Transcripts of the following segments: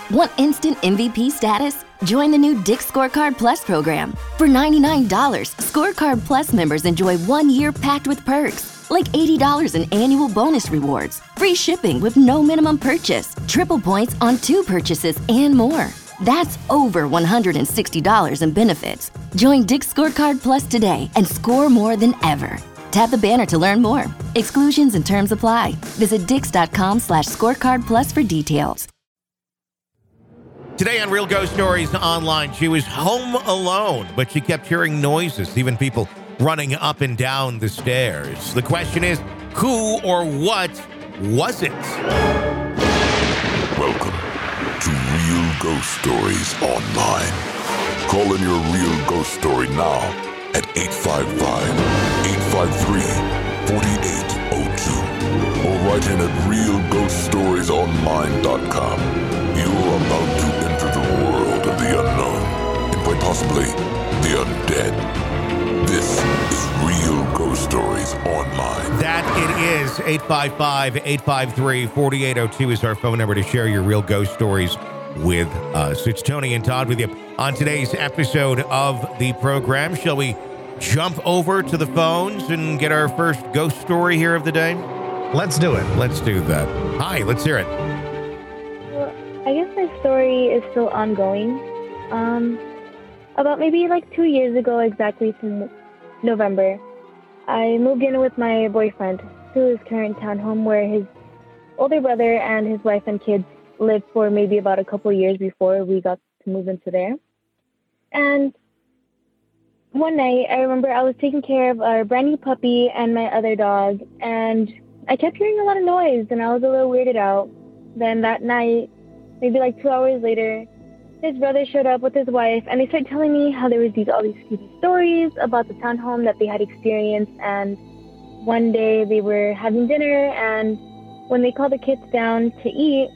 Want instant MVP status? Join the new Dick's Scorecard Plus program. For $99, Scorecard Plus members enjoy 1 year packed with perks, like $80 in annual bonus rewards, free shipping with no minimum purchase, triple points on 2 purchases, and more. That's over $160 in benefits. Join Dick's Scorecard Plus today and score more than ever. Tap the banner to learn more. Exclusions and terms apply. Visit dix.com/scorecard plus for details. Today on Real Ghost Stories Online, she was home alone, but she kept hearing noises, even people running up and down the stairs. The question is, who or what was it? Welcome to Real Ghost Stories Online. Call in your real ghost story now at 855-853-4802 or write in at realghoststoriesonline.com. You're about to enter the world of the unknown and quite possibly the undead. This is Real Ghost Stories Online. That it is. 855-853-4802 is our phone number to share your real ghost stories with us. It's Tony and Todd with you on today's episode of the program. Shall we jump over to the phones and get our first ghost story here of the day? Let's do it. Let's do that. Hi, let's hear it. Well, I guess my story is still ongoing. About maybe like 2 years ago, exactly from November, I moved in with my boyfriend to his current townhome where his older brother and his wife and kids lived for maybe about a couple of years before we got to move into there. And one night, I remember I was taking care of our brand new puppy and my other dog, and I kept hearing a lot of noise, and I was a little weirded out. Then that night, maybe like 2 hours later, his brother showed up with his wife, and they started telling me how there was all these creepy stories about the townhome that they had experienced. And one day they were having dinner, and when they called the kids down to eat,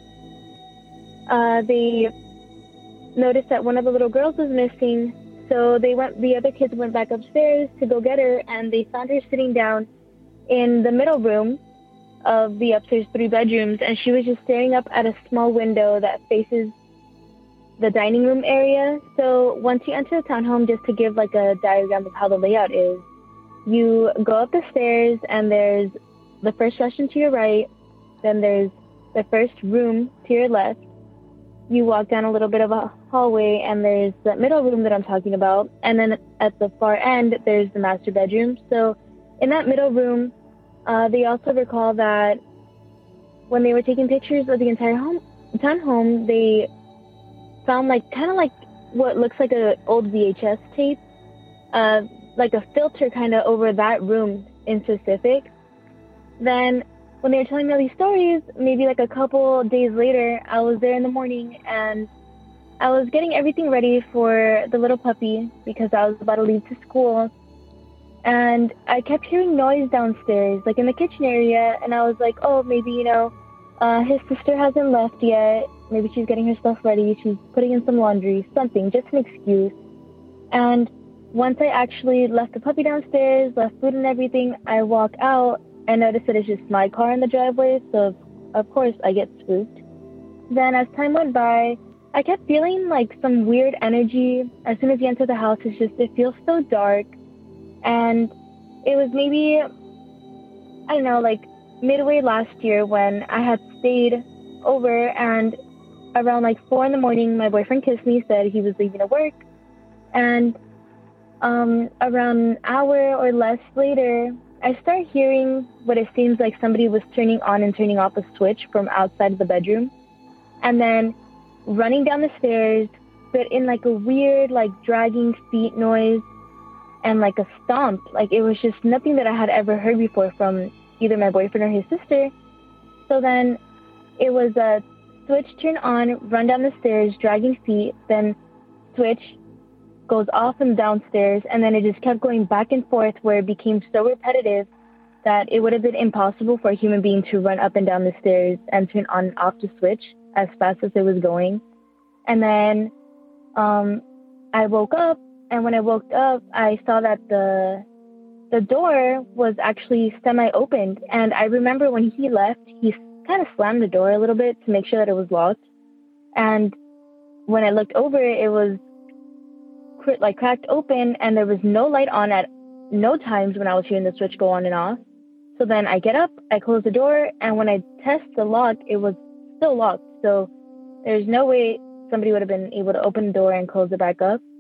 they noticed that one of the little girls was missing. So the other kids went back upstairs to go get her, and they found her sitting down in the middle room of the upstairs 3 bedrooms, and she was just staring up at a small window that faces the dining room area. So once you enter the townhome, just to give like a diagram of how the layout is, you go up the stairs, and there's the first restroom to your right, then there's the first room to your left. You walk down a little bit of a hallway, and there's the middle room that I'm talking about. And then at the far end, there's the master bedroom. So in that middle room, they also recall that when they were taking pictures of the entire townhome, they found kind of like what looks like an old VHS tape, like a filter kind of over that room in specific. Then when they were telling me all these stories, maybe like a couple days later, I was there in the morning, and I was getting everything ready for the little puppy because I was about to leave to school. And I kept hearing noise downstairs, like in the kitchen area. And I was like, oh, maybe, his sister hasn't left yet. Maybe she's getting her stuff ready. She's putting in some laundry, something, just an excuse. And once I actually left the puppy downstairs, left food and everything, I walk out and notice that it's just my car in the driveway. So, of course, I get spooked. Then as time went by, I kept feeling like some weird energy. As soon as you enter the house, it feels so dark. And it was maybe, I don't know, like midway last year when I had stayed over, and around like 4 a.m, my boyfriend kissed me, said he was leaving to work. And around an hour or less later, I start hearing what it seems like somebody was turning on and turning off a switch from outside of the bedroom. And then running down the stairs, but in like a weird, like dragging feet noise and like a stomp. Like it was just nothing that I had ever heard before from either my boyfriend or his sister. So then it was a switch turn on, run down the stairs, dragging feet, then switch goes off and downstairs, and then it just kept going back and forth where it became so repetitive that it would have been impossible for a human being to run up and down the stairs and turn on and off the switch as fast as it was going. And then I woke up, and when I woke up, I saw that the door was actually semi-opened. And I remember when he left, he kind of slammed the door a little bit to make sure that it was locked. And when I looked over, it was like cracked open, and there was no light on at no times when I was hearing the switch go on and off. So then I get up, I close the door, and when I test the lock, it was still locked. So there's no way somebody would have been able to open the door and close it back up.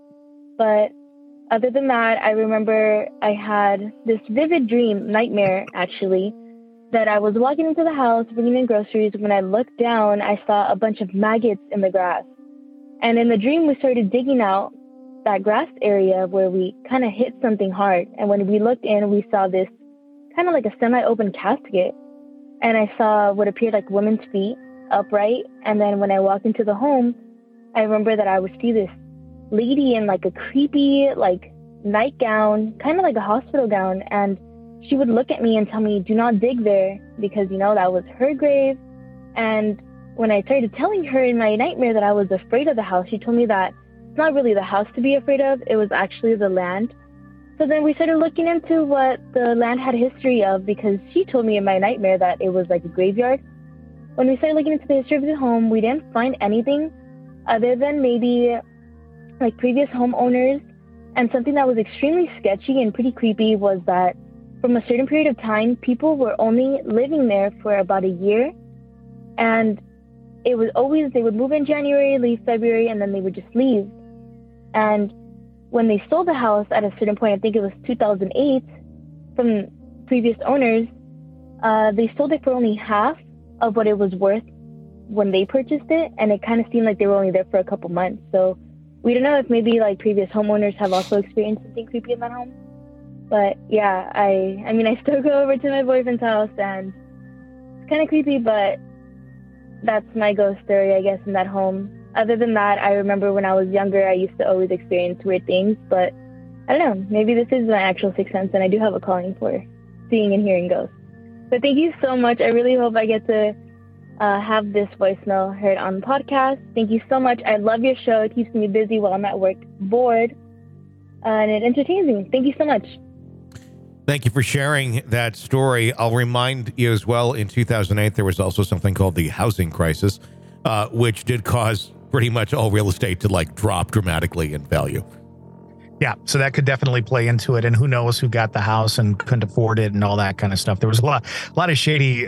But other than that, I remember I had this vivid dream, nightmare actually, that I was walking into the house, bringing in groceries. When I looked down, I saw a bunch of maggots in the grass. And in the dream, we started digging out that grass area where we kind of hit something hard. And when we looked in, we saw this kind of like a semi-open casket. And I saw what appeared like women's feet upright. And then when I walked into the home, I remember that I would see this lady in like a creepy like nightgown, kind of like a hospital gown. And she would look at me and tell me, do not dig there, because, you know, that was her grave. And when I started telling her in my nightmare that I was afraid of the house, she told me that it's not really the house to be afraid of, it was actually the land. So then we started looking into what the land had history of, because she told me in my nightmare that it was like a graveyard. When we started looking into the history of the home, we didn't find anything other than maybe like previous homeowners. And something that was extremely sketchy and pretty creepy was that from a certain period of time, people were only living there for about a year. And it was always, they would move in January, leave February, and then they would just leave. And when they sold the house at a certain point, I think it was 2008, from previous owners, they sold it for only half of what it was worth when they purchased it. And it kind of seemed like they were only there for a couple months. So we don't know if maybe like previous homeowners have also experienced something creepy in that home. But yeah, I mean, I still go over to my boyfriend's house, and it's kind of creepy, but that's my ghost story, I guess, in that home. Other than that, I remember when I was younger, I used to always experience weird things, but I don't know, maybe this is my actual sixth sense, and I do have a calling for seeing and hearing ghosts. But thank you so much. I really hope I get to have this voicemail heard on the podcast. Thank you so much. I love your show. It keeps me busy while I'm at work, bored, and it entertains me. Thank you so much. Thank you for sharing that story. I'll remind you as well, in 2008, there was also something called the housing crisis, which did cause pretty much all real estate to like drop dramatically in value. Yeah, so that could definitely play into it. And who knows who got the house and couldn't afford it and all that kind of stuff. There was a lot of shady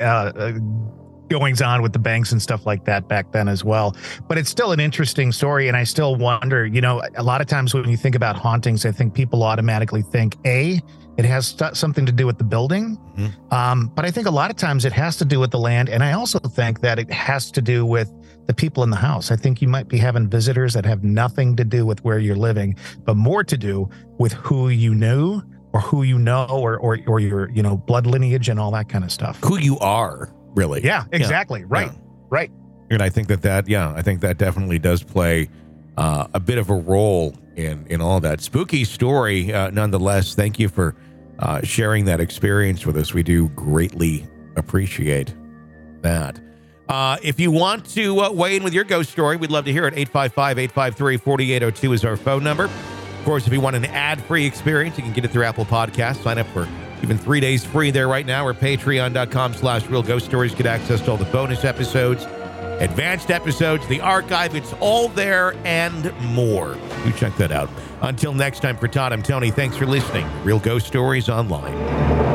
goings on with the banks and stuff like that back then as well. But it's still an interesting story. And I still wonder, you know, a lot of times when you think about hauntings, I think people automatically think, it has something to do with the building. Mm-hmm. But I think a lot of times it has to do with the land. And I also think that it has to do with the people in the house. I think you might be having visitors that have nothing to do with where you're living, but more to do with who you knew or who you know, or your, you know, blood lineage and all that kind of stuff. Who you are, really. Yeah, exactly. Yeah. Right. Yeah. Right. And I think that definitely does play a bit of a role in all that. Spooky story, nonetheless. Thank you for sharing that experience with us. We do greatly appreciate that. If you want to weigh in with your ghost story, we'd love to hear it. 855-853-4802 is our phone number. Of course, if you want an ad-free experience, you can get it through Apple Podcasts. Sign up for even 3 days free there right now, or patreon.com/Real Ghost Stories. Get access to all the bonus episodes, advanced episodes, the archive. It's all there and more. Do check that out. Until next time, for Todd, I'm Tony. Thanks for listening. Real Ghost Stories Online.